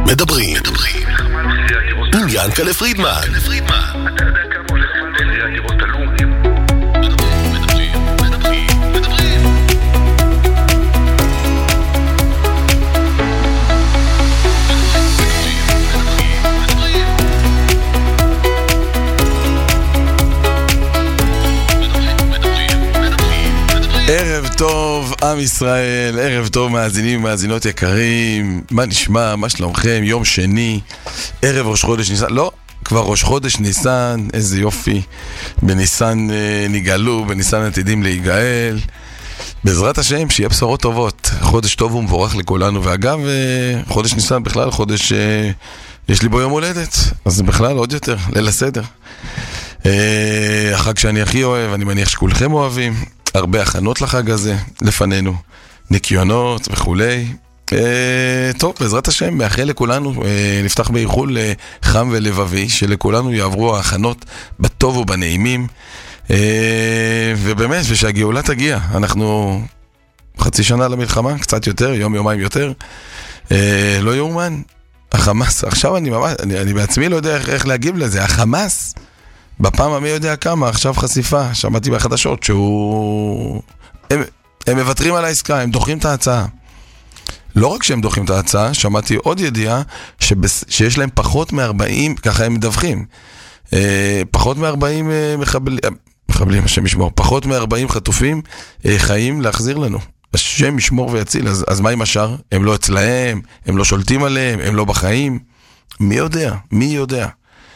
מדברים עם ינקלה פרידמן. אתה יודע כמה הולך מחירי הדירות עלו? ערב טוב עם ישראל, ערב טוב מאזינים ומאזינות יקרים. מה נשמע? מה שלומכם? יום שני, ערב ראש חודש ניסן. לא, כבר ראש חודש ניסן, איזה יופי. בניסן נגאלו, בניסן עתידים להיגאל. בעזרת השם, שיהיה בשורות טובות. חודש טוב ומבורך לכולנו. ואגב, חודש ניסן בכלל, חודש יש לי בו יום הולדת, אז זה בכלל עוד יותר, ליל הסדר. החג שאני הכי אוהב, אני מניח שכולכם אוהבים. הרבה הכנות לחג הזה לפנינו, ניקיונות וכולי. טוב, בעזרת השם, מאחל לכולנו, נפתח באיחול חם ולבבי, שלכולנו יעברו ההכנות בטוב ובנעימים, ובאמת, ושהגאולה תגיע. אנחנו חצי שנה למלחמה, קצת יותר, יום יומיים יותר. לא יאומן, החמאס, עכשיו אני בעצמי לא יודע איך להגיב לזה, החמאס בפעם המי יודע כמה, עכשיו חשיפה, שמעתי בחדשות הם מוותרים על העסקה, הם דוחים את ההצעה. לא רק שהם דוחים את ההצעה, שמעתי עוד ידיעה שיש להם פחות מ-40, ככה הם מדווחים, פחות מ-40 מחבלים, השם ישמור, פחות מ-40 חטופים חיים להחזיר לנו. השם ישמור ויציל, אז מה עם השאר? הם לא אצלהם, הם לא שולטים עליהם, הם לא בחיים. מי יודע? מי יודע?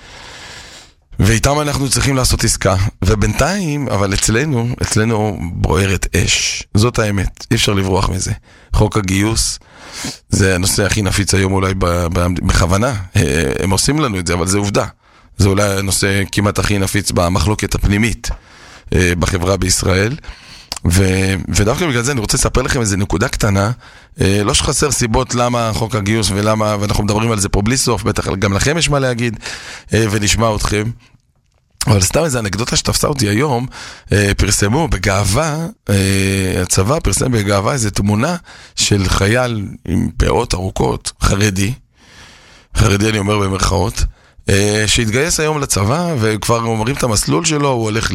ואיתם אנחנו צריכים לעשות עסקה, ובינתיים, אבל אצלנו בוערת אש. זאת האמת, אי אפשר לברוח מזה. חוק הגיוס, זה הנושא הכי נפיץ היום אולי בכוונה. הם עושים לנו את זה, אבל זה עובדה. זה אולי הנושא כמעט הכי נפיץ במחלוקת הפנימית בחברה בישראל. ודווקא בגלל זה אני רוצה לספר לכם איזה נקודה קטנה, לא שחסר סיבות למה חוק הגיוס ולמה, ואנחנו מדברים על זה פה בלי סוף, בטח גם לכם יש מה להגיד, ונשמע אתכם. אבל סתם איזה אנקדוטה שתפסה אותי היום, פרסמו בגאווה, הצבא פרסם בגאווה איזו תמונה של חייל עם פאות ארוכות, חרדי אני אומר במרכאות, שהתגייס היום לצבא, וכבר אומרים את המסלול שלו, הוא הולך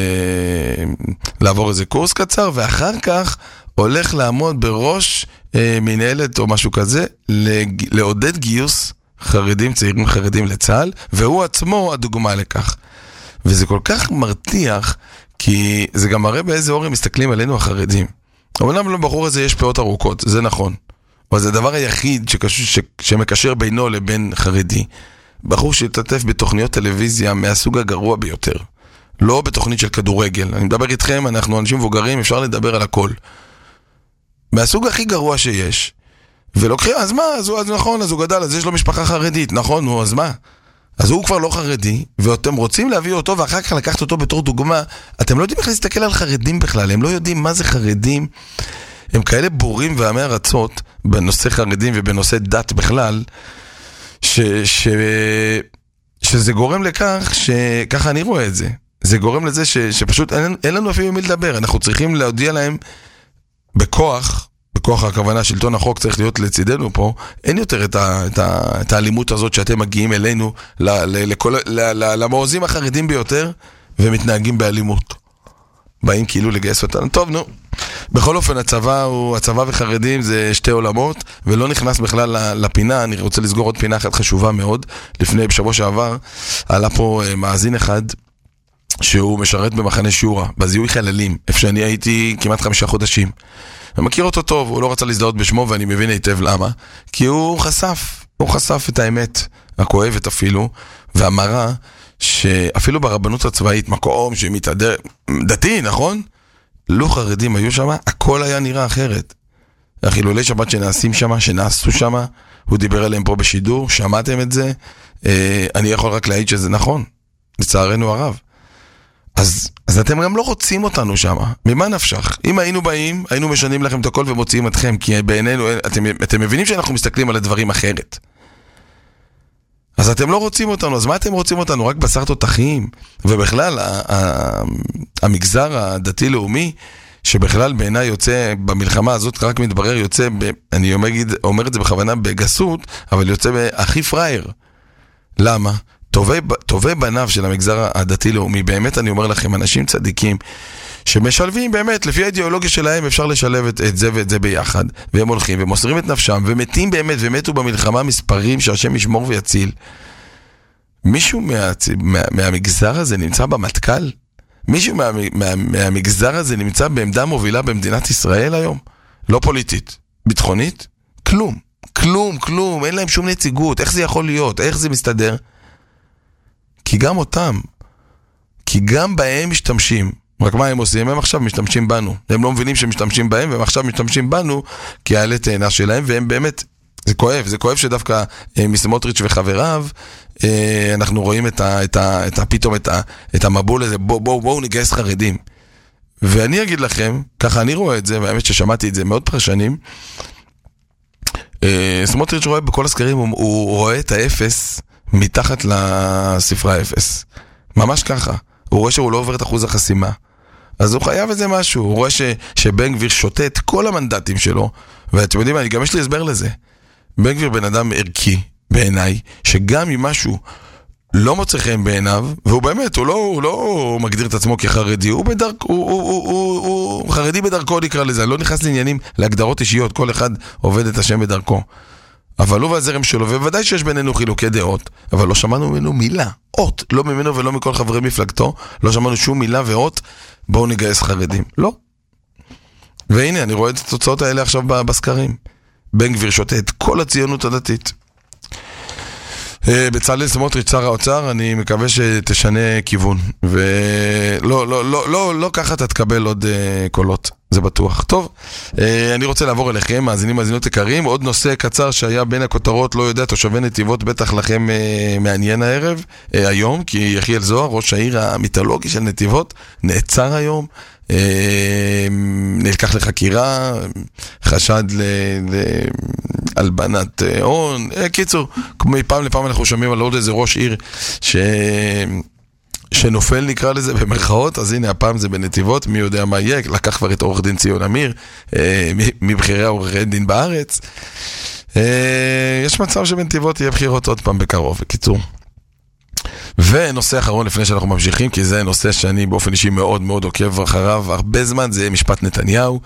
לעבור איזה קורס קצר, ואחר כך הולך לעמוד בראש מנהלת או משהו כזה, לעודד גיוס חרדים, צעירים חרדים לצה"ל, והוא עצמו הדוגמה לכך. וזה כל כך מרתיח, כי זה גם מראה באיזה אור הם מסתכלים עלינו החרדים. אומנם לבחור הזה יש פאות ארוכות, זה נכון, אבל זה הדבר היחיד שמקשר בינו לבין חרדי. בחור שהתעטף בתוכניות טלוויזיה מהסוג הגרוע ביותר. לא בתוכנית של כדורגל. אני מדבר איתכם, אנחנו אנשים מבוגרים, אפשר לדבר על הכל. מהסוג הכי גרוע שיש. ולוקחים, אז מה? אז נכון, אז הוא גדל, אז יש לו משפחה חרדית. נכון, אז מה? אז הוא כבר לא חרדי, ואתם רוצים להביא אותו, ואחר כך לקחת אותו בתור דוגמה. אתם לא יודעים איך להסתכל על חרדים בכלל. הם לא יודעים מה זה חרדים. הם כאלה בורים ועמי ארצות בנושא חרדים ובנושא דת בכלל, שזה גורם לכך, שככה אני רואה את זה. זה גורם לזה שפשוט אין לנו אפילו מי לדבר. אנחנו צריכים להודיע להם בכוח הכוונה, שלטון החוק צריך להיות לצידנו פה. אין יותר את האלימות הזאת שאתם מגיעים אלינו, למעוזים החרדים ביותר, ומתנהגים באלימות. באים כאילו לגייס אותנו. טוב, נו. בכל אופן, הצבא וחרדים זה שתי עולמות, ולא נכנס בכלל לפינה. אני רוצה לסגור עוד פינה אחת חשובה מאוד. בשבוע שעבר, עלה פה מאזין אחד, שהוא משרת במחנה שורה, בזיהוי חללים, איפה שאני הייתי כמעט 5 חודשים. אני מכיר אותו טוב, הוא לא רצה להזדהות בשמו, ואני מבין היטב למה. כי הוא חשף את האמת, הכואבת אפילו, ואמרה שאפילו ברבנות הצבאית, מקום שמתהדר, דתי, נכון? לא חרדים היו שם, הכל היה נראה אחרת. החילולי שבת שנעשו שם, הוא דיבר עליהם פה בשידור, שמעתם את זה, אני יכול רק להעיד שזה נכון, לצערנו הרב. אז אתם גם לא רוצים אותנו שם, ממה נפשך? אם היינו באים, היינו משנים לכם את הכל ומוציאים אתכם, כי בעינינו, אתם מבינים שאנחנו מסתכלים על הדברים אחרת. אז אתם לא רוצים אותנו, אז מה אתם רוצים אותנו? רק בשר תותחים? ובכלל, המגזר הדתי-לאומי, שבכלל בעיניי יוצא במלחמה הזאת, רק מתברר יוצא, אני אומר את זה בכוונה בגסות, אבל יוצא הכי פרייר. למה? טובי בניו של המגזר הדתי-לאומי, באמת אני אומר לכם, אנשים צדיקים, שמשלבים באמת, לפי האידיאולוגיה שלהם אפשר לשלב את זה ואת זה ביחד, והם הולכים ומוסרים את נפשם, ומתים באמת, ומתו במלחמה מספרים שהשם ישמור ויציל. מישהו מהמגזר הזה נמצא במטכ"ל? מישהו מהמגזר הזה נמצא בעמדה מובילה במדינת ישראל היום? לא פוליטית, ביטחונית? כלום, אין להם שום נציגות. איך זה יכול להיות? איך זה מסתדר? כי גם אותם, כי גם בהם משתמשים. רק מה הם עושים? הם עכשיו משתמשים בנו. הם לא מבינים שמשתמשים בהם, והם עכשיו משתמשים בנו, כי העלה תאנה שלהם, והם באמת, זה כואב שדווקא מסמוטריץ' וחבריו, אנחנו רואים פתאום את המבול הזה, בואו נגייס חרדים. ואני אגיד לכם, ככה אני רואה את זה, והאמת ששמעתי את זה מאוד פרשנים, סמוטריץ' רואה בכל הסקרים, הוא רואה את האפס מתחת לספרה האפס. ממש ככה. הוא רואה שהוא לא עובר את אחוז החסימה. אז הוא חייב איזה משהו. הוא רואה שבן גביר שותה את כל המנדטים שלו, ואתם יודעים, גם יש לי הסבר לזה. בן גביר בן אדם ערכי בעיניי, שגם אם משהו לא מוצא חן בעיניו, והוא באמת, הוא לא מגדיר את עצמו כחרדי, הוא חרדי בדרכו נקרא לזה, לא נכנס לעניינים, להגדרות אישיות, כל אחד עובד את השם בדרכו. אבל הוא והזרם שלו, ובוודאי שיש בינינו חילוקי דעות, אבל לא שמענו ממנו מילה, אות, לא ממנו ולא מכל חברי מפלגתו, לא שמענו שום מילה ואות, בואו נגייס חרדים. לא. והנה, אני רואה את התוצאות האלה עכשיו בסקרים. בן גביר שותה את כל הציונות הדתית. בצלאל סמוטריץ' שר האוצר, אני מקווה שתשנה כיוון, לא ככה אתה תקבל עוד קולות, זה בטוח. טוב, אני רוצה לעבור אליכם, מאזינות יקרים, עוד נושא קצר שהיה בין הכותרות, לא יודע, תושבי נתיבות, בטח לכם מעניין הערב, היום, כי יחיאל זוהר, ראש העיר המיתולוגי של נתיבות, נעצר היום, נלקח לחקירה, חשד להלבנת הון, קיצור, מפעם לפעם אנחנו שומעים על עוד איזה ראש עיר שנופל נקרא לזה במרכאות, אז הנה הפעם זה בנתיבות, מי יודע מה יהיה, לקח כבר את עורך דין ציון אמיר, מבחירי עורכי דין בארץ, יש מצב שבנתיבות יהיה בחירות עוד פעם בקרוב, בקיצור. ונושא אחרון לפני שאנחנו ממשיכים, כי זה נושא שאני באופן אישי מאוד מאוד עוקב אחריו הרבה זמן, זה משפט נתניהו.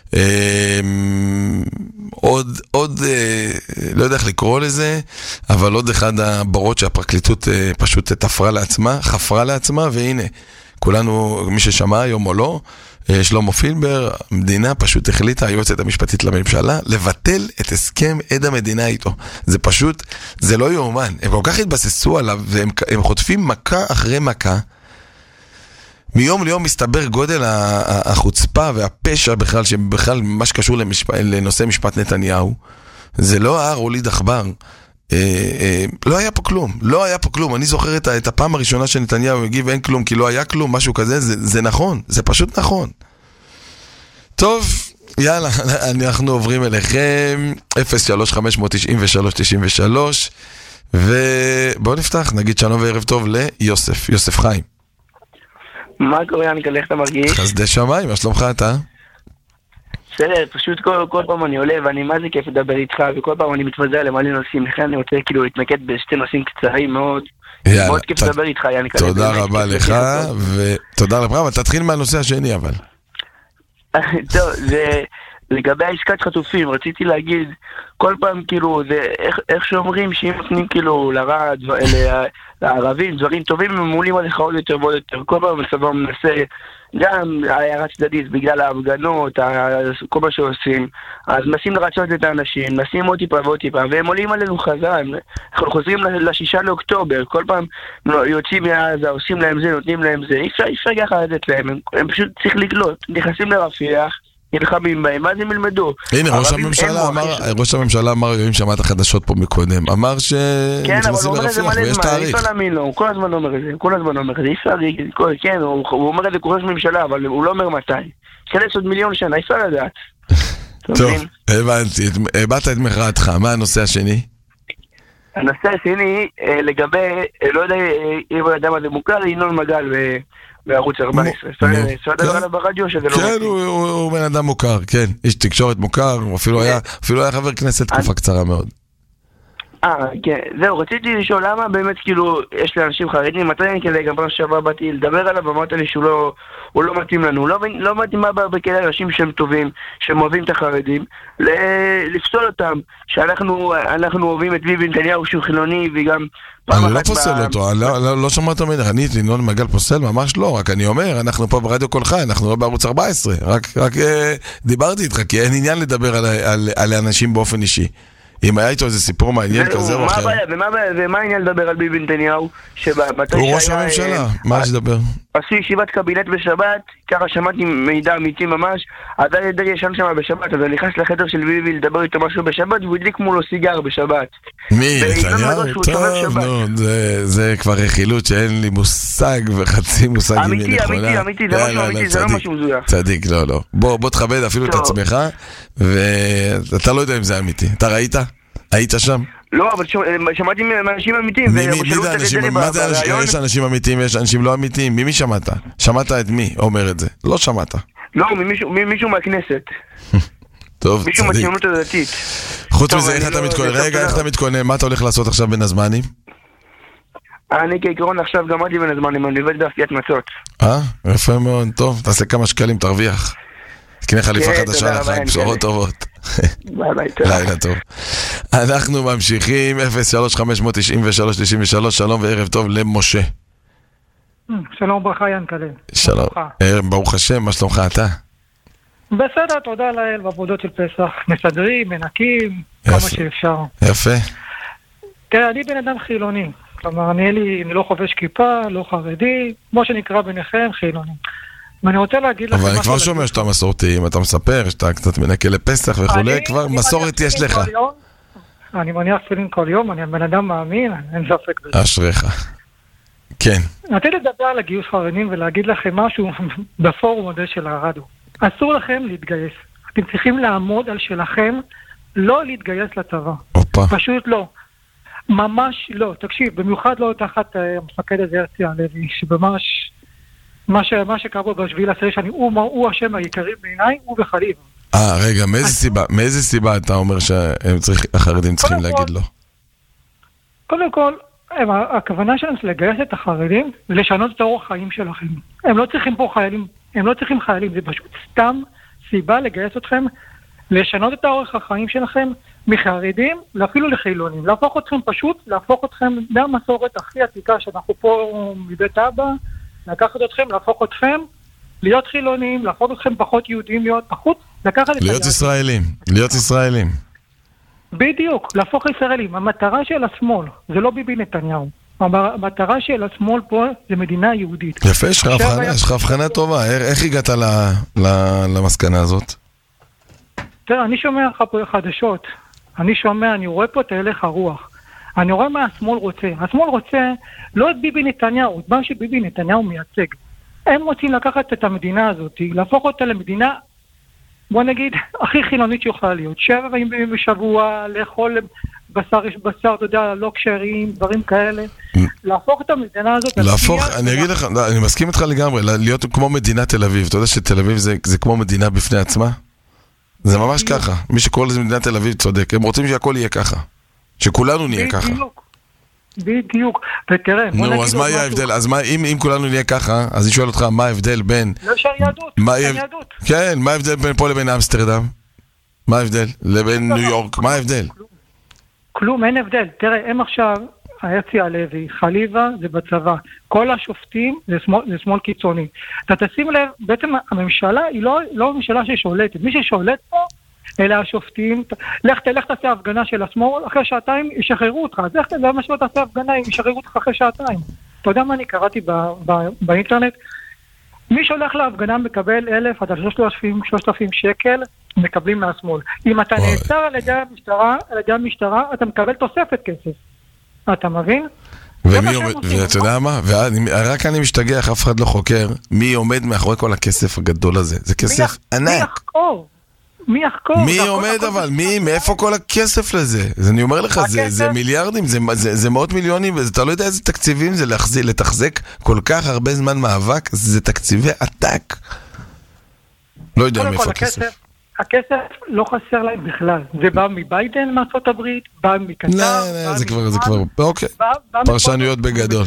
עוד לא יודע איך לקרוא לזה, אבל עוד אחד הברות שהפרקליטות פשוט חפרה לעצמה, והנה, כולנו, מי ששמע היום או לא, שלמה פילבר, המדינה פשוט החליטה, היועצת המשפטית לממשלה, לבטל את הסכם עד המדינה איתו. זה פשוט, זה לא יאומן. הם כל כך התבססו עליו, והם חוטפים מכה אחרי מכה. מיום ליום מסתבר גודל החוצפה והפשע בכלל, שבכלל מה שקשור לנושא משפט נתניהו, זה לא הר הוליד עכבר. לא היה פה כלום, אני זוכר את הפעם הראשונה שנתניהו הגיב אין כלום כי לא היה כלום, משהו כזה, זה נכון, זה פשוט נכון. טוב, יאללה, אנחנו עוברים אליכם 03-593-93 ובואו נפתח, נגיד שלום וערב טוב ליוסף, יוסף חיים. מה קורה, אני איך אתה מרגיש? חסדי שמיים, מה שלומך אתה? בסדר, פשוט כל פעם אני עולה ואני מה זה כיף לדבר איתך, וכל פעם אני מתווזר למלא נושאים, לכן אני רוצה כאילו להתמקד בשתי נושאים קצרים מאוד. מאוד כיף לדבר איתך, יאני. תודה רבה לך, ותודה רבה, אבל תתחיל מהנושא השני אבל. טוב, זה לגבי העסקת חטופים, רציתי להגיד, כל פעם כאילו, זה איך שאומרים שאם נותנים כאילו לרע, לערבים, דברים טובים, הם מולים עליך עוד יותר ועוד יותר, כל פעם הצבא מנסה, גם הערה צדדית, בגלל ההפגנות, כל מה שעושים, אז מנסים לרצות את האנשים, מנסים עוד טיפה ועוד טיפה, והם עולים עלינו חזרה, אנחנו חוזרים ל6 לאוקטובר, כל פעם יוצאים מעזה, עושים להם זה, נותנים להם זה, אי אפשר ככה לתת להם, הם פשוט צריך לגלות, נכנסים לרפיח, נלחמים בהם, אז הם ילמדו. הנה, ראש הממשלה אמר, אם שמעת החדשות פה מקודם, אמר שנכנסים לרפיח ויש תאריך. כל הזמן אומר את זה, כן, הוא אומר את זה כראש ממשלה, אבל הוא לא אומר מתי. כנס עוד 1,000,000 שנה, אפשר לדעת. טוב, הבנתי, הבאת את מחאתך, מה הנושא השני? הנושא השני, לגבי, לא יודע אם האדם הזה מוכר, ינון מגל בערוץ 14. אפשר לדבר עליו ברדיו שזה לא כן, הוא בן אדם מוכר, כן. איש תקשורת מוכר, הוא אפילו היה חבר כנסת תקופה קצרה מאוד. כן, זהו, רציתי לשאול למה באמת כאילו יש לאנשים חרדים, מתי כדי גם פעם שעבר באתי לדבר עליו ואמרת לי שהוא לא מתאים לנו, לא מתאים מה בכאלה אנשים שהם טובים, שהם אוהבים את החרדים, לפסול אותם, שאנחנו אוהבים את ביבי נתניהו שהוא חילוני וגם אני לא פוסל אותו, לא שמעת ממני, אני את ינון מגל פוסל, ממש לא, רק אני אומר, אנחנו פה ברדיו כל חי, אנחנו לא בערוץ 14, רק דיברתי איתך, כי אין עניין לדבר על האנשים באופן אישי. אם היה איתו איזה סיפור מעניין כזה או אחר. ומה העניין לדבר על ביבי נתניהו? הוא ראש הממשלה, מה יש לדבר? עשו ישיבת קבינט בשבת, ככה שמעתי מידע אמיתי ממש, עדיין דרי ישן שם בשבת, אז אני נכנס לחדר של ביבי לדבר איתו משהו בשבת, והוא הדליק מולו סיגר בשבת. מי? נתניהו? טוב, נו, זה כבר רכילות שאין לי מושג וחצי מושג אם היא נכונה. אמיתי, זה משהו אמיתי, זה לא משהו מזויף. צדיק, לא. בוא תכבד אפילו את עצמך, ואתה לא יודע אם זה אמיתי. אתה ראית? היית שם? לא, אבל שמעתי מאנשים אמיתיים. מי זה אנשים? מה זה אנשים? יש אנשים אמיתיים ויש אנשים לא אמיתיים. מי שמעת? שמעת את מי אומר את זה? לא שמעת. לא, מישהו מהכנסת. טוב, מישהו צדיק. מהציונות הדתית. חוץ מזה, איך אתה מתכונן? רגע, איך אתה מתכונן? מה אתה הולך לעשות עכשיו בין הזמנים? אני כעיקרון עכשיו גמרתי בין הזמנים, אני עובד באפיית מצות. יפה מאוד, טוב, תעשה כמה שקלים, תרוויח. תקנה חליפה חדשה לחג, בשורות טובות. לילה טוב. אנחנו ממשיכים 03-593-93, שלום וערב טוב למשה. שלום ברכה ינקלה. שלום, ברוך השם, מה שלומך אתה? בסדר, תודה לאל, בעבודות של פסח מסדרים, מנקים, כמה שאפשר. יפה. תראה, אני בן אדם חילוני, כלומר אני לא חובש כיפה, לא חרדי, כמו שנקרא ביניכם חילוני. ואני רוצה להגיד לכם... אבל אני כבר שומע שאתה מסורתי, אם אתה מספר, שאתה קצת מנקה לפסח וכולי, כבר מסורת יש לך. אני מניח תפילין כל יום, אני בן אדם מאמין, אין ספק בזה. אשריך. כן. רציתי לדבר על הגיוס חרדים ולהגיד לכם משהו בפורום הזה של הרדיו. אסור לכם להתגייס. אתם צריכים לעמוד על שלכם, לא להתגייס לצבא. פשוט לא. ממש לא. תקשיב, במיוחד לא תחת המפקד הזה הרצי הלוי, שממש... מה שקרה בשביל לעשרה שנים, הוא השם העיקרי בעיניי, הוא וחליבה. רגע, מאיזה סיבה אתה אומר שהחרדים צריכים להגיד לו? קודם כל, הכוונה שלנו לגייס את החרדים, לשנות את האורח חיים שלכם. הם לא צריכים פה חיילים, הם לא צריכים חיילים, זה פשוט סתם סיבה לגייס אתכם, לשנות את האורח החיים שלכם, מחרדים, אפילו לחילונים. להפוך אתכם מהמסורת הכי עתיקה שאנחנו פה מבית אבא, לקחת אתכם, להפוך אתכם, להיות חילונים, להפוך אתכם פחות יהודים, להיות ישראלים. בדיוק, להפוך ישראלים. המטרה של השמאל, זה לא ביבי נתניהו. המטרה של השמאל פה זה מדינה יהודית. יפה, יש לך הבחנה טובה. איך הגעת למסקנה הזאת? תראה, אני שומע חדשות. אני רואה פה את הלך הרוח. אני רואה מה השמאל רוצה. השמאל רוצה לא את ביבי נתניהו, את מה שביבי נתניהו מייצג. הם רוצים לקחת את המדינה הזאת, להפוך אותה למדינה, בוא נגיד, הכי חילונית שיכולה להיות. 7 ימים בשבוע, לאכול בשר, אתה יודע, לא קשרים, דברים כאלה. להפוך את המדינה הזאת... אני אגיד לך, אני מסכים איתך לגמרי, להיות כמו מדינת תל אביב. אתה יודע שתל אביב זה כמו מדינה בפני עצמה? זה ממש ככה. מי שקורא לזה מדינת תל אביב צודק. הם רוצים שהכל יהיה ככה. שכולנו נהיה ככה. בדיוק. ותראה, נו, אז מה יהיה ההבדל? אז אם כולנו נהיה ככה, אז אני שואל אותך, מה ההבדל בין... לא שר יהדות. כן, מה ההבדל בין פה לבין אמסטרדם? מה ההבדל? לבין ניו יורק? מה ההבדל? כלום, אין הבדל. תראה, הם עכשיו, הרצי הלוי, חליבה זה בצבא. כל השופטים זה שמאל קיצוני. אתה תשים לב, בעצם הממשלה היא לא ממשלה ששולטת. מי ששולט פה, אלה השופטים, לך תעשה הפגנה של השמאל, אחרי שעתיים ישחררו אותך, אז לך תעשה הפגנה, הם ישחררו אותך אחרי שעתיים. אתה יודע מה אני קראתי באינטרנט? מי שהולך להפגנה מקבל 1,000 עד 3,000 שקל, מקבלים מהשמאל. אם אתה נעצר על ידי המשטרה, אתה מקבל תוספת כסף. אתה מבין? ואתה יודע מה? רק אני משתגע, אף אחד לא חוקר מי עומד מאחורי כל הכסף הגדול הזה. זה כסף ענק. מי יחקור? מי עומד אבל? מי? מאיפה כל הכסף לזה? אז אני אומר לך, זה מיליארדים, זה מאות מיליונים, אתה לא יודע איזה תקציבים זה לתחזק כל כך הרבה זמן מאבק, זה תקציבי עתק. לא יודע מאיפה הכסף. הכסף לא חסר להם בכלל. זה בא מביידן מארצות הברית, בא מקטר. לא, זה כבר, אוקיי. פרשנויות בגדול.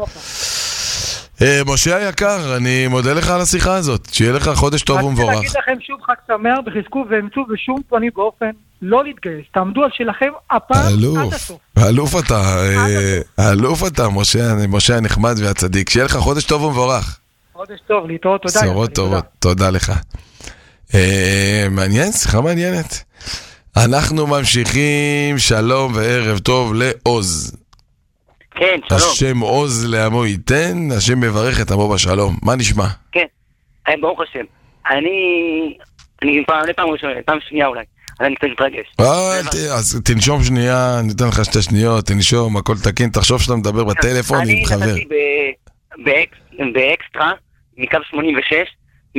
משה היקר, אני מודה לך על השיחה הזאת. שיהיה לך חודש טוב ומבורך. אני רוצה להגיד לכם שוב חג שמח, וחזקו ואמצו בשום פנים באופן לא להתגייס. תעמדו על שלכם הפעם עד הסוף. האלוף אתה, משה הנחמד והצדיק. שיהיה לך חודש טוב ומבורך. חודש טוב, להתראות, תודה. בשורות טובות, תודה לך. מעניין, שיחה מעניינת. אנחנו ממשיכים, שלום וערב טוב לעוז. כן, שלום. השם עוז לעמו ייתן, השם מברך את עמו בשלום. מה נשמע? כן, ברוך השם. אני פעם ראשונה, פעם שנייה אולי. אז אני קצת מתרגש. אז תנשום שנייה, ניתן לך 2 שניות, תנשום, הכל תקין, תחשוב שאתה מדבר בטלפון עם חבר. אני נסעתי באקסטרה, מקו 86,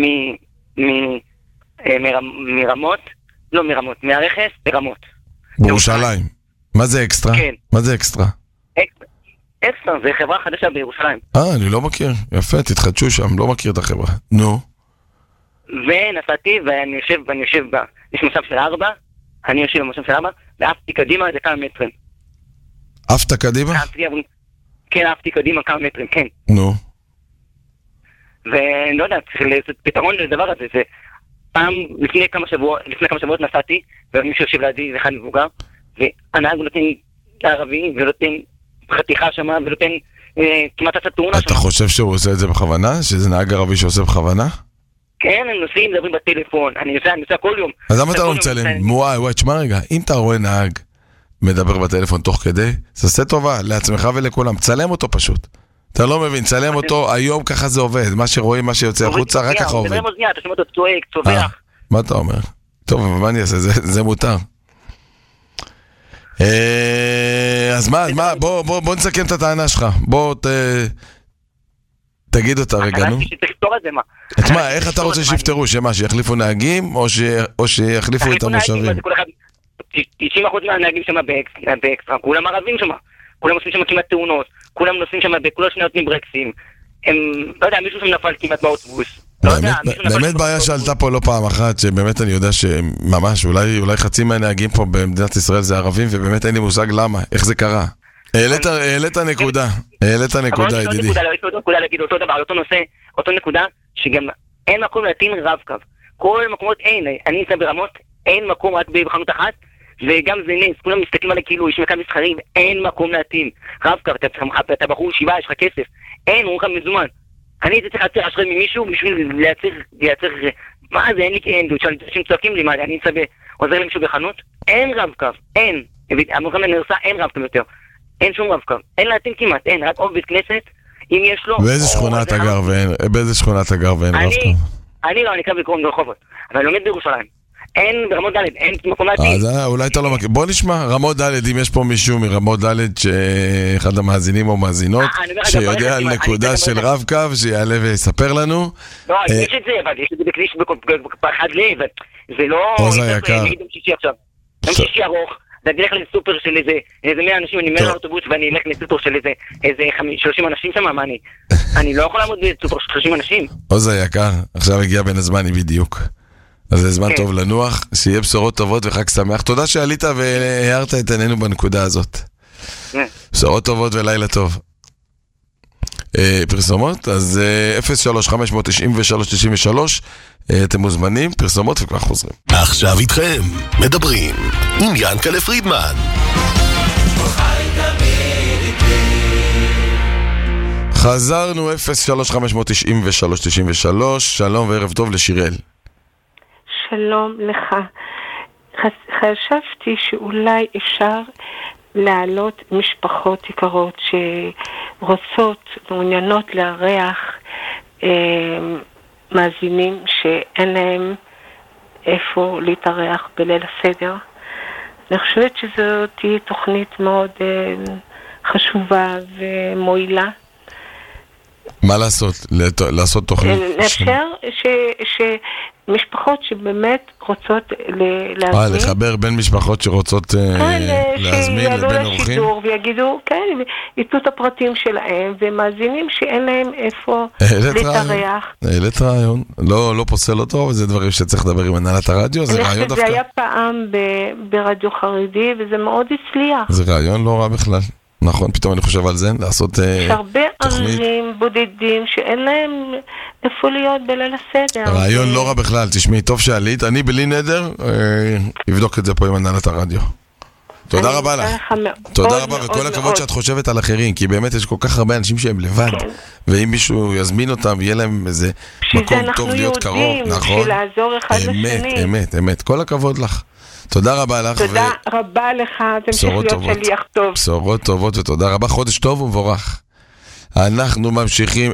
מרמות, לא מרמות, מהרכס ברמות. בירושלים. מה זה אקסטרה? כן. מה זה אקסטרה? אקסטרה, זה חברה חדשה בירושלים. אני לא מכיר. יפה, תתחדשו שם, לא מכיר את החברה. נו. ונסעתי, ואני יושב יש מושב של 4, אני יושב במושב של 4, ועפתי קדימה, זה כמה מטרים. עפת קדימה? כן, עפתי קדימה כמה מטרים, כן. נו. ואני לא יודע, צריך פתרון לדבר הזה, זה פעם, לפני כמה שבועות נסעתי, ומי שיושב לידי זה אחד מבוגר, והנהג נותן לערבי, ונותן חתיכה שם, ונותן כמעט עשה תאונה שם. אתה חושב שהוא עושה את זה בכוונה? שזה נהג ערבי שעושה בכוונה? כן, הם נוסעים, מדברים בטלפון, אני נוסע כל יום. אז למה אתה לא מצלם? וואי, תשמע רגע, אם אתה רואה נהג מדבר בטלפון תוך כדי, זה עושה טובה לעצמך ולכולם, צלם אותו פשוט. אתה לא מבין, צלם אותו, היום ככה זה עובד, מה שרואים, מה שיוצא החוצה, רק ככה עובד. אתה שומע אותו צועק, צובח. מה אתה אומר? טוב, אבל מה אני אעשה? זה מותר. אז מה, בוא נסכם את הטענה שלך. בוא תגיד אותה רגע, נו. את מה, איך אתה רוצה שיפתרו? שמה, שיחליפו נהגים, או שיחליפו את המושבים? 90% מהנהגים שם באקסטרה, כולם ערבים שם. כולם עושים שם כמעט תאונות, כולם נוסעים שם בכולה שניות מברקסים. הם, לא יודע, מישהו שם נפל כמעט באוטובוס. באמת בעיה שעלתה פה לא פעם אחת, שבאמת אני יודע שממש, אולי חצי מהנהגים פה במדינת ישראל זה ערבים, ובאמת אין לי מושג למה, איך זה קרה. העלית נקודה, ידידי. יש עוד נקודה להגיד אותו דבר, אותו נושא, אותו נקודה, שגם אין מקום להטעין רב-קו. כל מקומות אין, אני נמצא ברמות, אין מקום רק בחנות אחת, וגם זה נס, כולם מסתכלים עלי כאילו, יש מקום מסחרי, אין מקום להטעין. רב-קו, אתה בחור שיבה, יש לך כסף, אין, הוא לך מזומן. אני הייתי צריך להציר אשראי ממישהו בשביל לייצר, מה זה, אין לי כאין, כשאנשים צועקים לי, מה, אני נמצא עוזר למישהו בחנות, אין רב-קו, אין, המוכן לנרסה, אין רב-קו יותר, אין שום רב-קו, אין להטעין כמעט, אין, רק עובד כנסת, אם יש לו... באיזה שכונה אתה גר ואין רב-קו? אני לא, אני קרב בקרום ברחובות, אבל אני לומד בירושלים. אין ברמות ד', אין מקום להטעין. אז אולי אתה לא מכיר. בוא נשמע, רמות ד', אם יש פה מישהו מרמות ד' שאחד המאזינים או מאזינות, שיודע על נקודה של רב-קו, שיעלה ויספר לנו. לא, יש את זה, אבל יש את זה בכביש פחד לב, זה לא... עוז היקר. נגיד יום שישי עכשיו. יום שישי ארוך, אני אלך לסופר של איזה 100 אנשים, אני מלא לאוטובוס ואני אלך לסופר של איזה 30 אנשים שם, מה אני לא יכול לעמוד בסופר של 30 אנשים. עוז היקר, עכשיו הגיע בין הזמן בדיוק. אז זה זמן טוב לנוח, שיהיה בשורות טובות וחג שמח. תודה שעלית והארת את עינינו בנקודה הזאת. בשורות טובות ולילה טוב. פרסומות, אז 03-593-93, אתם מוזמנים, פרסומות וכבר חוזרים. עכשיו איתכם, מדברים עם ינקלה פרידמן. חזרנו 03-593-93, שלום וערב טוב לשיראל. שלום לך. חשבתי שאולי אפשר להעלות משפחות יקרות שרוצות, מעוניינות לארח מאזינים שאין להם איפה להתארח בליל הסדר. אני חושבת שזאת תהיה תוכנית מאוד חשובה ומועילה. מה לעשות? לעשות תוכנית? לאפשר משפחות שבאמת רוצות להזמין. לחבר בין משפחות שרוצות להזמין לבין אורחים? לשידור ויגידו, כן, ייתנו את הפרטים שלהם, ומאזינים שאין להם איפה להתארח. העלית רעיון, לא פוסל אותו, אבל זה דברים שצריך לדבר עם הנהלת הרדיו, זה רעיון דווקא. זה היה פעם ברדיו חרדי, וזה מאוד הצליח. זה רעיון לא רע בכלל. נכון, פתאום אני חושב על זה, לעשות תוכנית. יש הרבה ערים בודדים שאין להם איפה להיות בליל הסדר. רעיון לא רע בכלל, תשמעי, טוב שעלית, אני בלי נדר, אבדוק את זה פה עם הנהלת הרדיו. תודה רבה לך. תודה רבה, וכל הכבוד שאת חושבת על אחרים, כי באמת יש כל כך הרבה אנשים שהם לבד, ואם מישהו יזמין אותם, יהיה להם איזה מקום טוב להיות קרוב, נכון? בשביל לעזור אחד לשני. אמת, כל הכבוד לך. תודה רבה לך. תודה רבה לך, תמשיך להיות שליח טוב. בשורות טובות ותודה רבה, חודש טוב ומבורך. אנחנו ממשיכים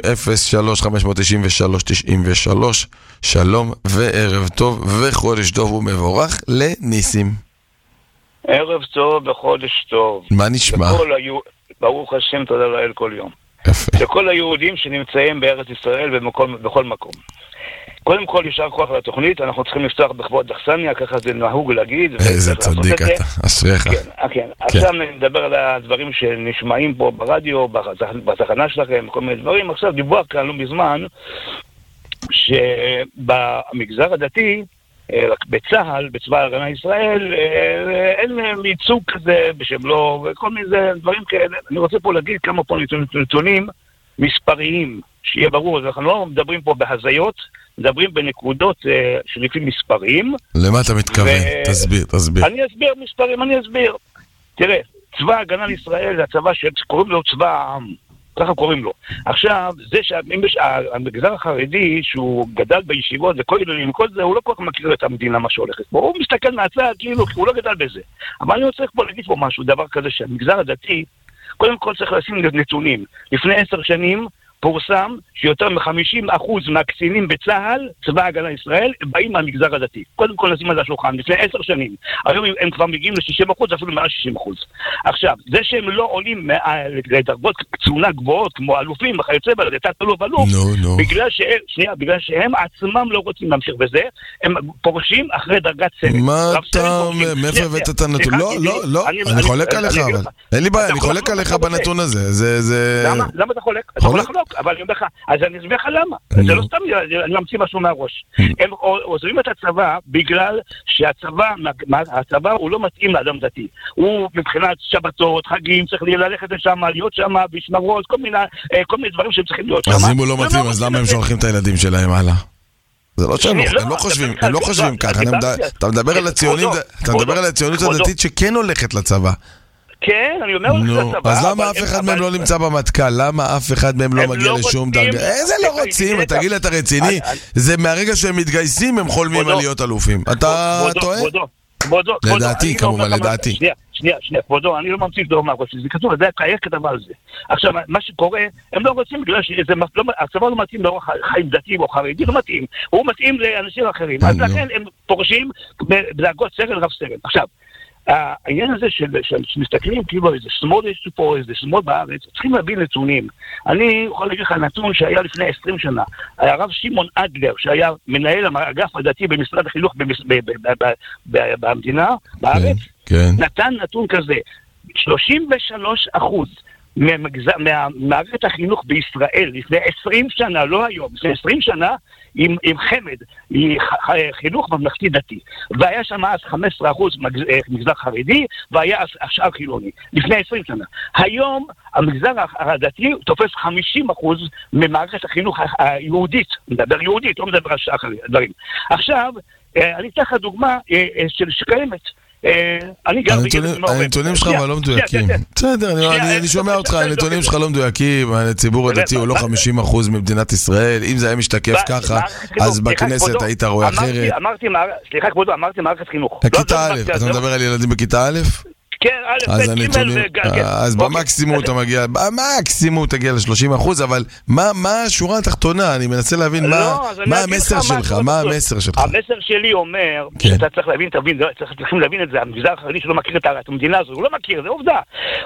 03-593-93, שלום וערב טוב וחודש טוב ומבורך לניסים. ערב טוב וחודש טוב. מה נשמע? ברוך השם, תודה לאל כל יום. יפה. לכל היהודים שנמצאים בארץ ישראל בכל מקום. קודם כל, ישר כוח לתוכנית, אנחנו צריכים לפתוח בכבוד דחסניה, ככה זה נהוג להגיד. איזה צדיק אתה, אשריך. כן. עכשיו נדבר על הדברים שנשמעים פה ברדיו, בתחנה שלכם, כל מיני דברים. עכשיו דיברו כאן לא מזמן, שבמגזר הדתי, בצהל, בצבא ההגנה לישראל, אין להם ייצוג כזה בשם לא, וכל מיני דברים כאלה. אני רוצה פה להגיד כמה פה נתונים מספריים, שיהיה ברור, אנחנו לא מדברים פה בהזיות, מדברים בנקודות שלפי מספרים. למה אתה מתכוון? תסביר. אני אסביר מספרים, תראה, צבא ההגנה לישראל זה הצבא שקוראים לו צבא העם, ככה קוראים לו. עכשיו, זה שהמגזר החרדי שהוא גדל בישיבות וכוללים כל זה, הוא לא כל כך מכיר את המדינה מה שהולכת פה, הוא מסתכל מהצד כאילו, הוא לא גדל בזה. אבל אני רוצה פה להגיד פה משהו, דבר כזה שהמגזר הדתי, קודם כל צריך לשים נתונים. לפני 10 שנים, פורסם שיותר מ-50% מהקצינים בצהל, צבא ההגנה לישראל, באים מהמגזר הדתי. קודם כל נשים על השולחן, לפני 10 שנים. היום הם כבר מגיעים ל-60%, אפילו מעל 60%. עכשיו, זה שהם לא עולים לדרגות קצונה גבוהות, כמו אלופים, וכיוצא בזה, תת-אלוף, בגלל שהם עצמם לא רוצים להמשיך בזה, הם פורשים אחרי דרגת סרט. מה אתה, מאיפה הבאת את הנתון? לא, אני חולק עליך, אבל. אין לי בעיה, אני חולק עליך בנתון הזה. למה אתה חולק? אתה יכול לחלוק, אבל אני אומר לך, אז אני אסביר לך למה. זה לא סתם, אני ממציא משהו מהראש. הם עוזבים את הצבא בגלל שהצבא הוא לא מתאים לאדם דתי. הוא מבחינת שבתות, חגים, צריך ללכת לשם, להיות שם, בשמרות, כל מיני דברים שהם צריכים להיות שם. אז אם הוא לא מתאים, אז למה הם שולחים את הילדים שלהם הלאה? זה לא שלנו, הם לא חושבים ככה. אתה מדבר על הציונות הדתית שכן הולכת לצבא. כן, אני אומר לך לצבא. אז למה אף אחד מהם לא נמצא במטכ"ל? למה אף אחד מהם לא מגיע לשום דרגה? איזה לא רוצים? תגיד לי, אתה רציני? זה מהרגע שהם מתגייסים, הם חולמים על להיות אלופים. אתה טועה? לדעתי, כמובן, לדעתי. שנייה, כבודו, אני לא ממציא דבר מהראש, זה כתוב, זה היה כתב על זה. עכשיו, מה שקורה, הם לא רוצים בגלל שהצבא לא מתאים לאורח חיים דתי או חרדי, לא מתאים. הוא מתאים לאנשים אחרים. אז לכן הם פורשים בדרגות סרן, רב סרן. עכשיו, העניין הזה שמסתכלים כאילו איזה שמאל יש פה, איזה שמאל בארץ, צריכים להביא נתונים. אני יכול להגיד לך נתון שהיה לפני 20 שנה. הרב שמעון אדלר, שהיה מנהל האגף הדתי במשרד החינוך במדינה, בארץ, נתן נתון כזה, 33% ממערכת החינוך בישראל לפני 20 שנה, לא היום, לפני 20 שנה, עם חמד, חינוך ממלכתי דתי. והיה שם אז 15% מגזר חרדי, והיה השאר חילוני. לפני 20 שנה. היום המגזר הדתי תופס 50% ממערכת החינוך היהודית. מדבר יהודית, לא מדבר על שאר דברים. עכשיו, אני אתן לך דוגמה שקיימת. הנתונים שלך אבל לא מדויקים. בסדר, אני שומע אותך, הנתונים שלך לא מדויקים, הציבור הדתי הוא לא 50% ממדינת ישראל, אם זה היה משתקף ככה, אז בכנסת היית רואה אחרת. סליחה כבודו, אמרתי מערכת חינוך. בכיתה א', אתה מדבר על ילדים בכיתה א'? כן, אז הנתונים, אז במקסימום אתה מגיע, במקסימום תגיע ל-30%, אבל מה השורה התחתונה? אני מנסה להבין מה המסר שלך, מה המסר שלך? המסר שלי אומר, שאתה צריך להבין, צריכים להבין את זה, המגזר החרדי שלא מכיר את המדינה הזו, הוא לא מכיר, זה עובדה.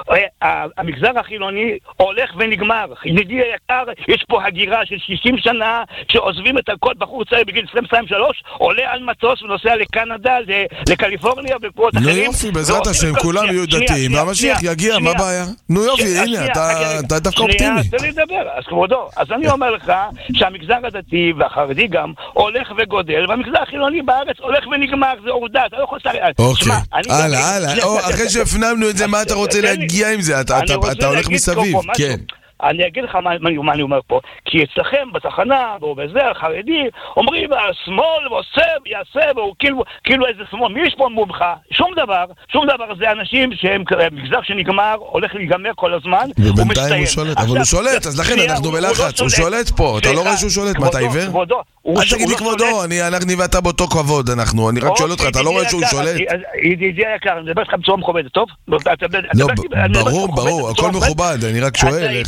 המגזר החילוני הולך ונגמר, ידידי היקר, יש פה הגירה של 60 שנה, שעוזבים את הכל בחור צעיר בגיל 23, עולה על מטוס ונוסע לקנדה, לקליפורניה ולקורות אחרים. נו יופי, בעזרת השם, כולם יהיו דתיים, והמשיח יגיע, מה הבעיה? נו יופי, הנה, אתה דווקא אופטימי. תן לי לדבר, אז כבודו, אז אני אומר לך שהמגזר הדתי והחרדי גם הולך וגודל, והמגזר החילוני בארץ הולך ונגמר, זה עובדה, אתה לא יכול לסתר. אוקיי, הלאה, אחרי שהפנמנו את זה, מה אתה רוצה להגיע עם זה? אתה הולך מסביב, כן. אני אגיד לך מה אני אומר פה, כי אצלכם בתחנה, או בזה, החרדי, אומרים, השמאל עושה, יעשה, והוא כאילו איזה שמאל, מי יש פה מומחה? שום דבר, זה אנשים שהם מגזר שנגמר, הולך להיגמר כל הזמן, ובינתיים הוא שולט, אבל הוא שולט, אז לכן אנחנו בלחץ, הוא שולט פה, אתה לא רואה שהוא שולט, מה אתה עיוור? אל תגיד לי כבודו, אנחנו ואתה באותו כבוד, אני רק שואל אותך, אתה לא רואה שהוא שולט? ידידי היקר, אני מדבר איתך בצורה מכובדת, טוב? לא, ברור, הכל מכובד, אני רק שואל.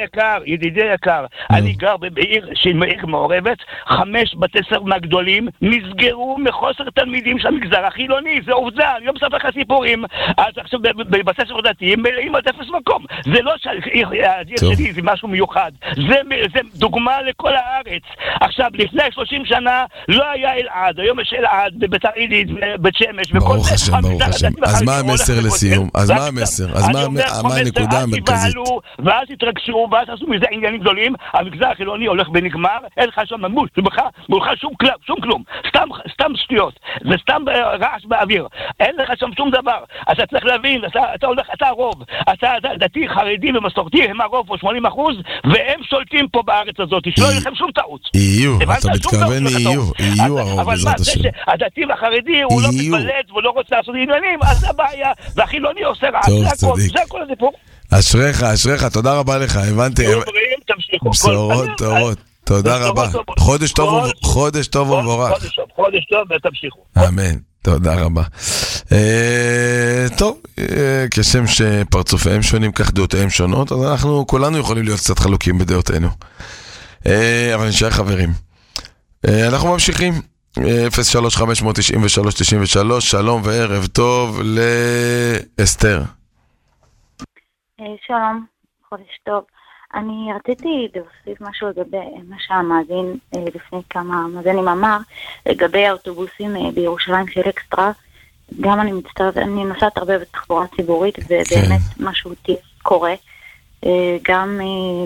ידידי היקר, אני גר בעיר שמעיר מעורבת, 5 בתי ספר מהגדולים נסגרו מחוסר תלמידים של המגזר החילוני, זה עובדה, אני לא מספר לך סיפורים, אז עכשיו בבתי ספר דתיים מלאים עד 0 מקום, זה לא שהעיר שלי זה משהו מיוחד, זה דוגמה לכל הארץ. עכשיו, לפני 30 שנה לא היה אלעד, היום יש אלעד בביתר עילית, בבית שמש, ברוך השם. אז מה המסר לסיום? אז מה המסר? אז מה הנקודה המרכזית? ואז התרגשו, ואז עשו מזה עניינים גדולים, המגזר החילוני הולך ונגמר, אין לך שם מולך שום כלום, סתם שטויות, זה סתם רעש באוויר, אין לך שם שום דבר. אז אתה צריך להבין, אתה הרוב, אתה דתי, חרדי ומסורתי, הם הרוב פה 80%, והם שולטים פה בארץ הזאת, שלא יהיה לכם שום טעות. יהיו, אתה מתכוון יהיו הרוב בעזרת השם. אבל מה, הדתי והחרדי הוא לא מתבלט ולא רוצה לעשות עניינים, אז זה הבעיה, והחילוני עושה רעש, זה הכל הסיפור. אשריך, תודה רבה לך, הבנתי. בשורות טובות, תודה רבה. חודש טוב ומבורך. חודש טוב ותמשיכו. אמן, תודה רבה. טוב, כשם שפרצופיהם שונים, כך דעותיהם שונות, אז אנחנו כולנו יכולים להיות קצת חלוקים בדעותינו. אבל נשאר חברים. אנחנו ממשיכים. 03-593-93, שלום וערב טוב לאסתר. שלום, חודש טוב. אני רציתי להוסיף משהו לגבי מה שהמאזין לפני כמה מאזינים אמר, לגבי האוטובוסים בירושלים של אקסטרה. גם אני מצטערת, אני נוסעת הרבה בתחבורה ציבורית, ובאמת משהו קורה. גם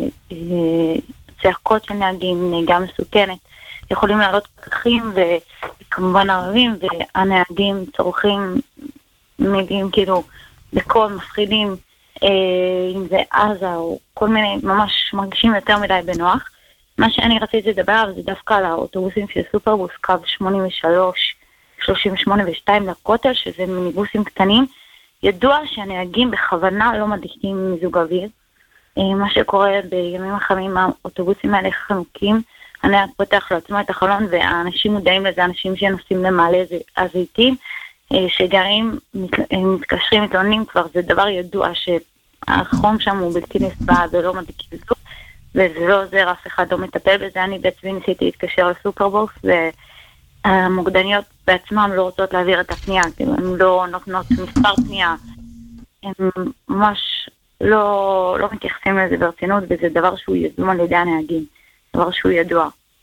צעקות של נהגים, נהיגה מסוכנת, יכולים לעלות פקחים וכמובן ערבים, והנהגים צורכים מילים כאילו בקול מפחידים, אם זה עזה או כל מיני, ממש מרגישים יותר מדי בנוח. מה שאני רציתי לדבר זה דווקא על האוטובוסים של סופרבוס, קו 83, 38 ו-2 לכותל, שזה מיניבוסים קטנים. ידוע שהנהגים בכוונה לא מדליקים מיזוג אוויר. מה שקורה בימים החמים, האוטובוסים האלה חנוקים, הנהג פותח לעצמו את החלון, והאנשים מודעים לזה, אנשים שנוסעים למעלה הזיתים, שגרים, מתקשרים, מתלוננים כבר, זה דבר ידוע שהחום שם הוא בלתי נסבל ולא מדליקים זו, וזה לא עוזר, אף אחד לא מטפל בזה. אני בעצמי ניסיתי להתקשר לסופרבוס, והמוקדניות בעצמם לא רוצות להעביר את הפנייה, הן לא נותנות מספר פנייה, הם ממש לא מתייחסים לזה ברצינות, וזה דבר שהוא יזום על ידי הנהגים, דבר שהוא ידוע.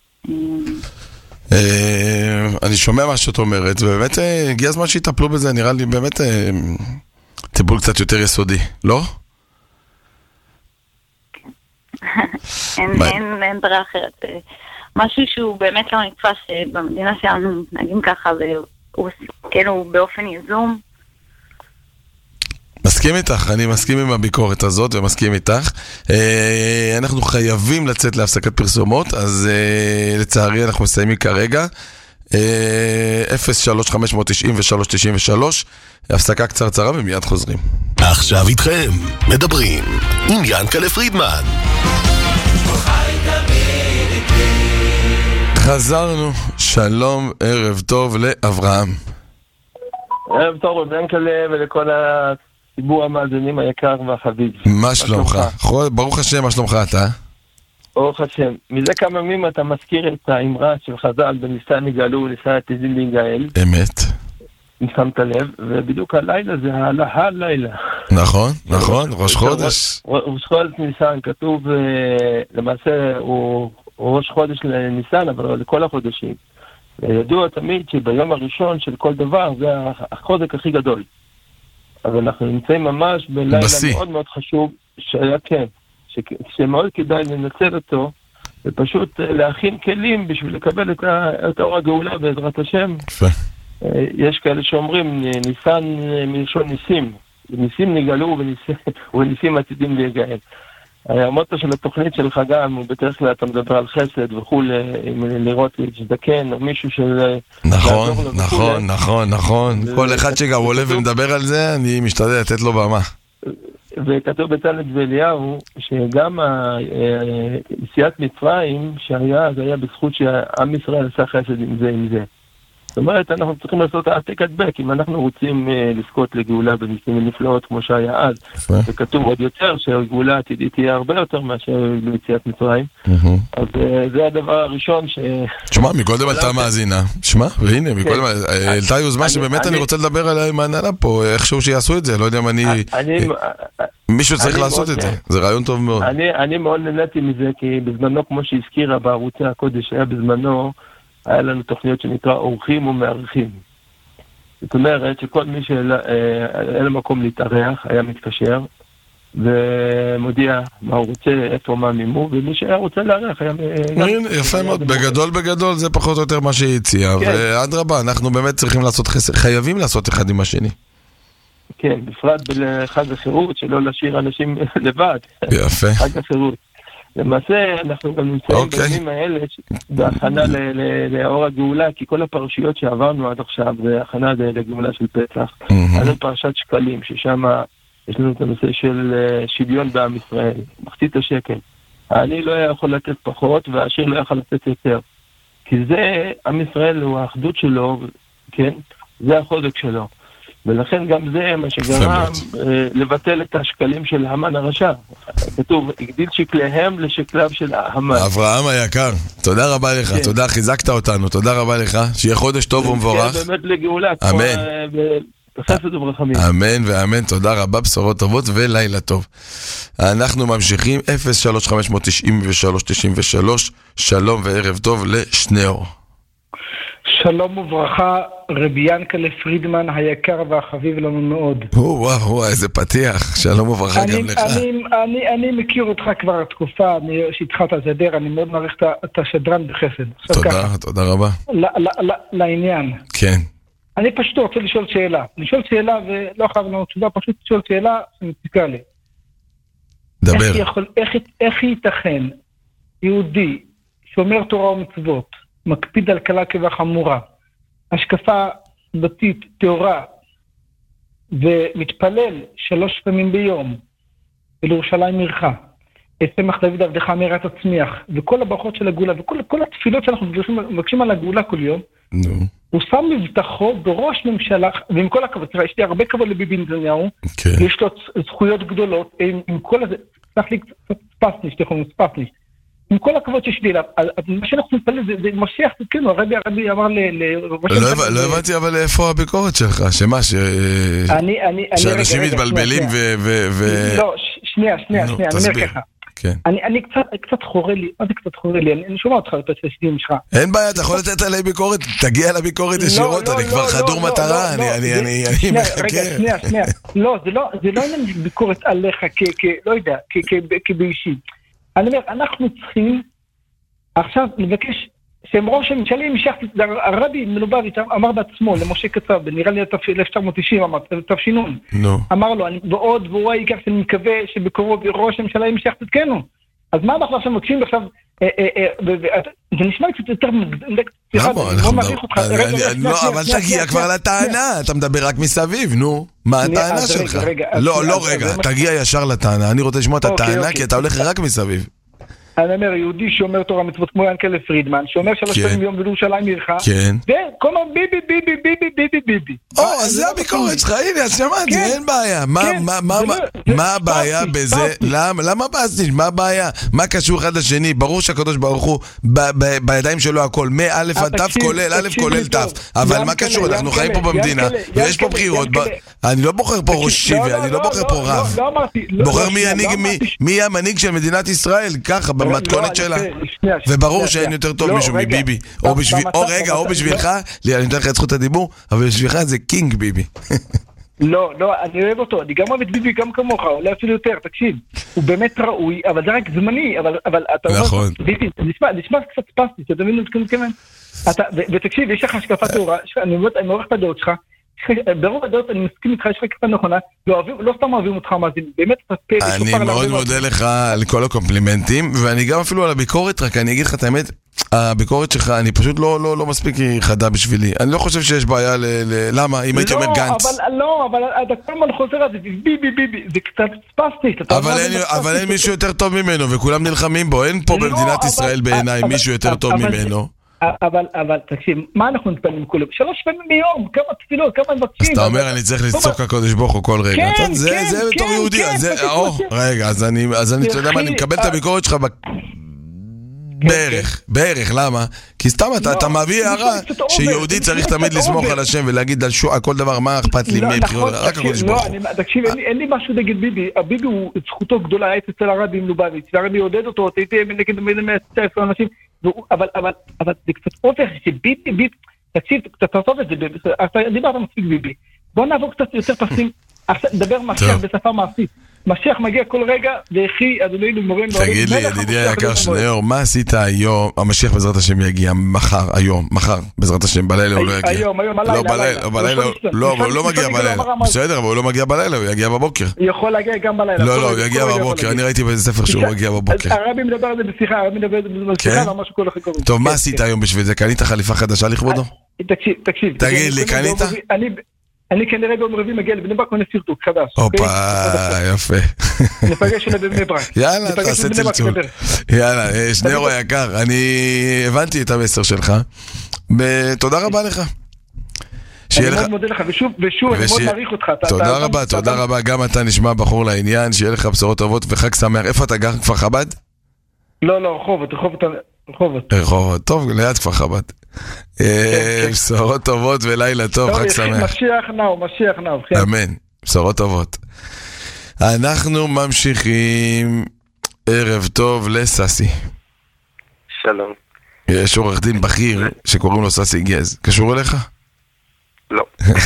אני שומע מה שאת אומרת, ובאמת הגיע הזמן שיטפלו בזה, נראה לי באמת טיפול קצת יותר יסודי, לא? אין ברירה אחרת. משהו שהוא באמת לא נתפס במדינה שלנו, נגיד ככה, והוא כאילו באופן יזום. מסכים איתך, אני מסכים עם הביקורת הזאת ומסכים איתך. אנחנו חייבים לצאת להפסקת פרסומות, אז לצערי אנחנו מסיימים כרגע. 03-593-93, הפסקה קצרצרה ומיד חוזרים. עכשיו איתכם, מדברים עם ינקלה פרידמן. חזרנו, שלום, ערב טוב לאברהם. ערב טוב לינקלה ולכל ציבור המאזינים היקר והחביב. מה שלומך? ברוך השם, מה שלומך אתה? ברוך השם. מזה כמה ימים אתה מזכיר את האמרה של חז"ל, בניסן נגאלו וניסן עתידים להיגאל. אמת. אם שמת לב, ובדיוק הלילה זה הלילה. נכון, נכון, ראש חודש. ראש חודש ניסן, כתוב, למעשה הוא ראש חודש לניסן, אבל לכל החודשים. ידוע תמיד שביום הראשון של כל דבר זה החוזק הכי גדול. אז אנחנו נמצאים ממש בלילה מאוד מאוד חשוב, שהיה כן, שמאוד כדאי לנצל אותו, ופשוט להכין כלים בשביל לקבל את אור הגאולה בעזרת השם. יש כאלה שאומרים, ניסן מלשון ניסים, ניסים נגאלו וניסים עתידים להיגאל. המוטו של התוכנית שלך גם, הוא בדרך כלל אתה מדבר על חסד וכו', לראות שזקן או מישהו של... נכון, נכון, נכון, נכון. כל אחד שגם עולה ומדבר על זה, אני משתדל לתת לו במה. וכתוב בצלאל ואליהו, שגם יציאת מצרים שהיה, זה היה בזכות שעם ישראל עשה חסד עם זה עם זה. זאת אומרת, אנחנו צריכים לעשות העתק הדבק, אם אנחנו רוצים לזכות לגאולה בניסים ונפלאות כמו שהיה אז, וכתוב עוד יותר שהגאולה העתידית תהיה הרבה יותר מאשר ביציאת מצרים. אז זה הדבר הראשון ש... שמע, מקודם עלתה מאזינה, שמע, והנה, מקודם עלתה יוזמה שבאמת אני רוצה לדבר עליה עם ההנהלה פה, איכשהו שיעשו את זה, לא יודע אם אני... מישהו צריך לעשות את זה, זה רעיון טוב מאוד. אני מאוד נהניתי מזה, כי בזמנו, כמו שהזכירה בערוצי הקודש, היה בזמנו היה לנו תוכניות שנקרא אורחים ומארחים. זאת אומרת שכל מי שאין לו מקום להתארח היה מתקשר ומודיע מה הוא רוצה, איפה מה מימו, ומי שהיה רוצה לארח היה... יפה מאוד, בגדול זה פחות או יותר מה שהציע, ועד רבה, אנחנו באמת צריכים לעשות חסד, חייבים לעשות אחד עם השני. כן, בפרט בחג החירות, שלא להשאיר אנשים לבד. יפה. חג החירות. למעשה אנחנו גם נמצאים בימים האלה בהכנה לאור הגאולה, כי כל הפרשיות שעברנו עד עכשיו זה הכנה לגאולה של פסח. אז זה פרשת שקלים, ששם יש לנו את הנושא של שוויון בעם ישראל, מחצית השקל. אני לא יכול לתת פחות והעשיר לא יכול לתת יותר. כי זה, עם ישראל הוא האחדות שלו, כן? זה החוזק שלו. ולכן גם זה מה שגרם לבטל את השקלים של המן הרשע. כתוב, הגדיל שקליהם לשקליו של המן. אברהם היקר, תודה רבה לך, תודה, חיזקת אותנו, תודה רבה לך, שיהיה חודש טוב ומבורך. כן, באמת לגאולה. אמן. בחסד וברחמים. אמן ואמן, תודה רבה, בשורות טובות ולילה טוב. אנחנו ממשיכים, 03-593-93, שלום וערב טוב לשניאור. שלום וברכה, רבי ינקלה פרידמן היקר והחביב לנו מאוד. וואו, איזה פתיח, שלום וברכה גם לך. אני מכיר אותך כבר תקופה, שהתחלת לדבר, אני מאוד מעריך את השדרן בחסד. תודה רבה. לעניין. כן. אני פשוט רוצה לשאול שאלה. לשאול שאלה ולא חייב לנו תשובה, פשוט לשאול שאלה שמציקה לי. דבר. איך ייתכן יהודי שומר תורה ומצוות, מקפיד על קלה כבחמורה, השקפה דתית, תאורה, ומתפלל 3 פעמים ביום, ולירושלים עירך, צמח דוד עבדך מארץ הצמיח, וכל הברכות של הגאולה, וכל התפילות שאנחנו מבקשים על הגאולה כל יום, הוא שם מבטחו בראש ממשלה, ועם כל הכבוד, יש לי הרבה כבוד לביבי נתניהו, יש לו זכויות גדולות, עם כל הזה, צריך לי קצת ספסניש, עם כל הכבוד שיש לי אליו, מה שאנחנו נתפלל זה משיח, כן, הרבי אמר לא הבנתי, אבל איפה הביקורת שלך? שמה, שאנשים מתבלבלים לא, שנייה, אני אומר ככה. אני קצת חורה לי, מה זה קצת חורה לי? אני שומע אותך את השדים שלך. אין בעיה, אתה יכול לתת עליי ביקורת, תגיע לביקורת ישירות, אני כבר חדור מטרה, אני מחכה. שנייה, לא, זה לא עניין ביקורת עליך, לא יודע, כבאישי. אני אומר, אנחנו צריכים עכשיו לבקש שהם ראש הממשלה ימשך, הרבי מלובביץ' אמר בעצמו למשה קצב, נראה לי 1990 אמר, תפשינון, אמר לו, ועוד והוא העיקר שאני מקווה שבקרוב ראש הממשלה ימשך תתקנו. אז מה אנחנו עכשיו מבקשים עכשיו, זה נשמע קצת יותר אבל תגיע כבר לטענה, אתה מדבר רק מסביב, נו, מה הטענה שלך? לא רגע, תגיע ישר לטענה, אני רוצה לשמוע את הטענה כי אתה הולך רק מסביב. אני אומר, יהודי שאומר תורה מצוות כמו ינקלה פרידמן, שאומר 3 פעמים יום בירושלים עירך, וכל הזמן ביבי, ביבי, ביבי, ביבי, ביבי. אז זה הביקורת שלך, הנה, אז שמעתי, אין בעיה. מה הבעיה בזה? למה בעצתי? מה הבעיה? מה קשור אחד לשני? ברור שהקדוש ברוך הוא בידיים שלו הכל, מאלף עד תף כולל, אלף כולל תף. אבל מה קשור? אנחנו חיים פה במדינה, ויש פה בחירות. אני לא בוחר פה ראש שיבי, אני לא בוחר פה רב. בוחר מי המנהיג של מדינת ישראל, ככה, במתכונת שלה. וברור שאין יותר טוב מישהו מביבי. או בשבילך, אני נותן לך את זכות הדיבור, אבל בשבילך זה קינג ביבי. לא, אני אוהב אותו, אני גם אוהב את ביבי גם כמוך, אולי אפילו יותר, תקשיב, הוא באמת ראוי, אבל זה רק זמני, אבל אתה אומר, ביבי, נשמע קצת ספסטי, אתה מבין את כמובן? ותקשיב, יש לך השקפת תאורה, אני עורך את הדעות שלך, ברוב הדעות אני מסכים איתך, יש לך כפה נכונה, לא סתם אוהבים אותך מאזינים, באמת אני מאוד מודה לך על כל הקומפלימנטים, ואני גם אפילו על הביקורת, רק אני אגיד לך את האמת, הביקורת שלך, אני פשוט לא מספיק חדה בשבילי. אני לא חושב שיש בעיה למה, אם הייתי אומר גנץ. אבל אתה כל הזמן חוזר על זה, ביבי, ביבי, זה קצת ספסטי. אבל אין מישהו יותר טוב ממנו, וכולם נלחמים בו. אין פה במדינת ישראל בעיניי מישהו יותר טוב ממנו. אבל תקשיב, מה אנחנו נתפלים כולם? 3 פעמים ביום, כמה תפילות, כמה מבקשים. אז אתה אומר, אני צריך לצעוק הקודש ברוך הוא כל רגע. זה בתור יהודי. רגע, אז אני יודע מה, אני מקבל את הביקורת שלך בערך, למה? כי סתם אתה מביא הערה שיהודי צריך תמיד לסמוך על השם ולהגיד על כל דבר מה אכפת לי מבחירות, רק הקודש ברוך הוא. תקשיב, אין לי משהו נגד ביבי, הביבי הוא זכותו גדולה, הייתי אצל הרבי עם לובביץ' והרבי יעודד אותו, הייתי נגד 119 אנשים, אבל זה קצת אופך שביבי, תקשיב, תעזוב את זה, אתה דיברת מספיק ביבי, בוא נעבור קצת יותר פסים, נדבר משיח בשפה מעשית. משיח מגיע כל רגע, והכי, אדוני מורן... תגיד לי, ידידי היקר שניאור, מה עשית היום? המשיח בעזרת השם יגיע מחר, מחר, בעזרת השם, בלילה הוא לא יגיע. היום, בלילה. לא, אבל הוא לא מגיע בלילה. בסדר, אבל הוא לא מגיע בלילה, הוא יגיע בבוקר. יכול להגיע גם בלילה. לא, הוא יגיע בבוקר, אני ראיתי באיזה ספר שהוא מגיע בבוקר. הרבי מדבר על זה בשיחה, לא משהו כל הכי קוראים. טוב, מה עשית היום בשביל זה? קנית חליפה חדשה לכבודו? תקשיב. תגיד לי, קנית? אני כנראה ביום רביעי מגיע לבני ברק ואני סרטוט חדש. הופה, יפה. נפגש אליי בבני ברק. יאללה, תעשה צלצול. יאללה, שניאור היקר, אני הבנתי את המסר שלך. תודה רבה לך. אני מאוד מודה לך, ושוב, אני מאוד מעריך אותך. תודה רבה, גם אתה נשמע בחור לעניין, שיהיה לך בשורות טובות וחג שמח. איפה אתה גר? כפר חב"ד? לא, רחובות. טוב, ליד כפר חב"ד. בשורות טובות ולילה טוב, חג שמח. משיח נאו. אמן, בשורות טובות. אנחנו ממשיכים. ערב טוב לססי. שלום. יש עורך דין בכיר שקוראים לו ססי גז. קשור אליך? לא.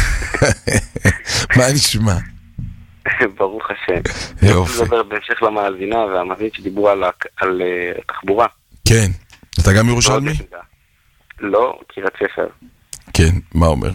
מה נשמע? ברוך השם. יופי. אני מדבר בהמשך למאזינה והמאזינית שדיברו על תחבורה. כן. אתה גם ירושלמי? לא, קריית ספר. כן, מה אומר?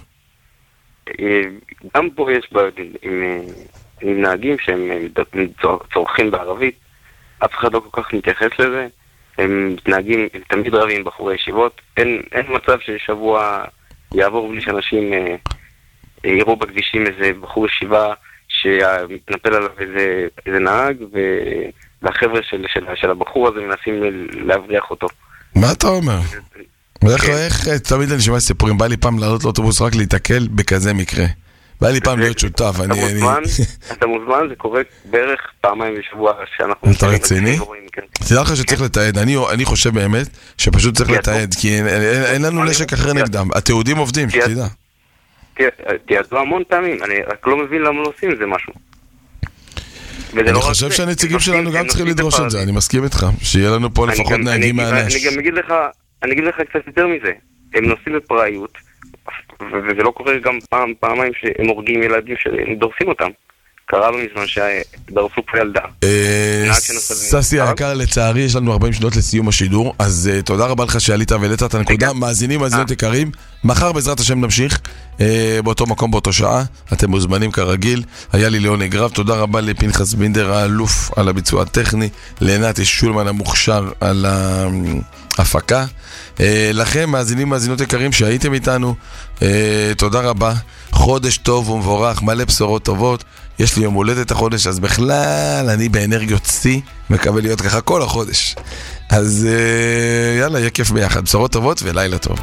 גם פה יש בעיות עם נהגים שהם צורכים בערבית, אף אחד לא כל כך מתייחס לזה, הם נהגים, הם תמיד רבים בחורי ישיבות, אין מצב ששבוע יעבור בלי שאנשים יראו בכבישים איזה בחור ישיבה שמתנפל עליו איזה נהג, והחבר'ה של הבחור הזה מנסים להבריח אותו. מה אתה אומר? איך תמיד אני שומע סיפורים, בא לי פעם לעלות לאוטובוס רק להתקל בכזה מקרה. בא לי פעם להיות שותף. אתה מוזמן, זה קורה בערך פעמיים בשבוע שאנחנו... אתה רציני? תדע לך שצריך לתעד, אני חושב באמת שפשוט צריך לתעד, כי אין לנו נשק אחר נגדם, התיעודים עובדים, שתדע. תיעדו המון פעמים, אני רק לא מבין למה לא עושים את זה משהו. אני חושב שהנציגים שלנו גם צריכים לדרוש את זה, אני מסכים איתך, שיהיה לנו פה לפחות נהגים מהנש. אני גם אגיד לך קצת יותר מזה, הם נוסעים בפראיות, וזה לא קורה גם פעמיים שהם הורגים ילדים שדורסים אותם. קרה לו מזמן שדרסו פה ילדה. ססי היקר, לצערי יש לנו 40 שניות לסיום השידור, אז תודה רבה לך שעלית והעלית את הנקודה. מאזינים יקרים, מחר בעזרת השם נמשיך באותו מקום באותו שעה, אתם מוזמנים כרגיל. היה לי ליאון אגרב, תודה רבה לפנחס בינדר האלוף על הביצוע הטכני, לנתי שולמן המוכשר על ההפקה, לכם מאזינים מאזינות יקרים שהייתם איתנו, תודה רבה, חודש טוב ומבורך, מלא בשורות טובות, יש לי יום הולדת החודש, אז בכלל אני באנרגיות C, מקווה להיות ככה כל החודש. אז יאללה, יהיה כיף ביחד. בשורות טובות ולילה טוב.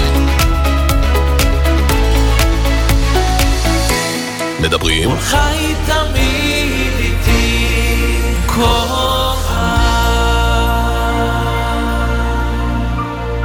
מדברים. חי